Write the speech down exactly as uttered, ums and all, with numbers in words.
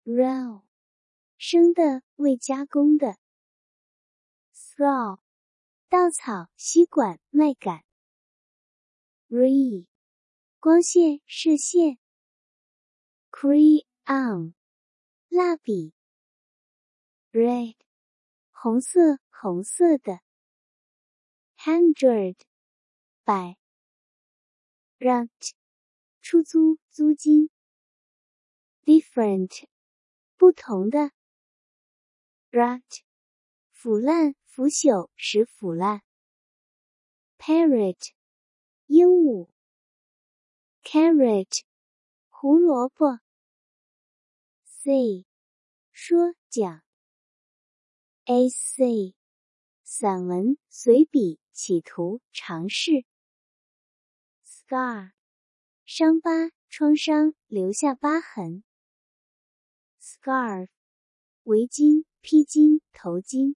raw 生的未加工的 straw 稻草吸管麦秆 ray 光线射线 crayon 蜡笔 red 红色红色的 hundred 百 rent 出租租金 different 不同的 rot 腐烂腐朽使腐烂 parrot 鹦鹉 carrot 胡萝卜 say 说讲 essay 散文随笔企图尝试 scar 伤疤创伤留下疤痕 scarf 围巾披巾头巾